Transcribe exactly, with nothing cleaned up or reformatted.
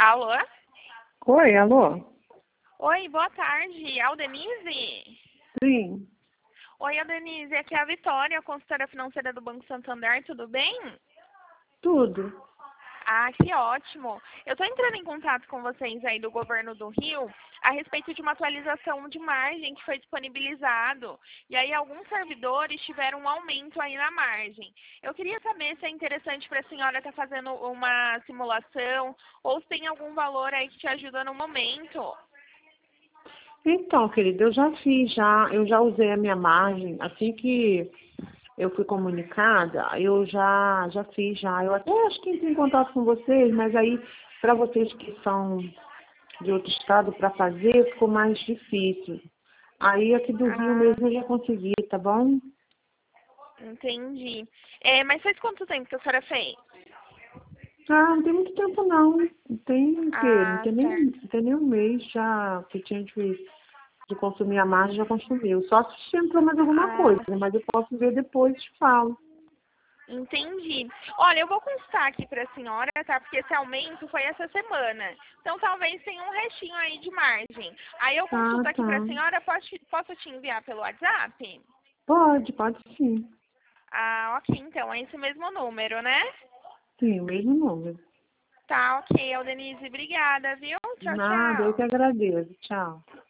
Alô? Oi, alô? Oi, boa tarde. É o Denise? Sim, Oi, Denise. Aqui é a Vitória, consultora financeira do Banco Santander. Tudo bem? tudo. Ah, que ótimo. Eu estou entrando em contato com vocês aí do Governo do Rio a respeito de uma atualização de margem que foi disponibilizado. E aí alguns servidores tiveram um aumento aí na margem. Eu queria saber se é interessante para a senhora estar fazendo uma simulação ou se tem algum valor aí que te ajuda no momento. Então, querida, eu já fiz, já, eu já usei a minha margem, assim que eu fui comunicada, eu já, já fiz, já. Eu até acho que entrei em contato com vocês, mas aí, para vocês que são de outro estado para fazer, ficou mais difícil. Aí, aqui do Rio Ah, mesmo, eu já consegui, tá bom? entendi. É, mas faz quanto tempo que a senhora fez? Ah, não tem muito tempo, não. Não tem o quê? Não Ah, tem nem, certo. não tem nem um mês já que tinha de, de consumir a margem, já consumiu. Só se entrou mais alguma Ah, coisa, mas eu posso ver depois e te falo. entendi. Olha, eu vou constar aqui para a senhora, tá? Porque esse aumento foi essa semana. Então, talvez tenha um restinho aí de margem. Aí eu Ah, consulto aqui para a tá. senhora, posso, posso te enviar pelo WhatsApp? Pode, pode sim. Ah, ok. Então, é esse mesmo número, né? Sim, o mesmo número. Tá, ok. Denise, obrigada, viu? Tchau, Nada, eu que tchau. agradeço. Tchau.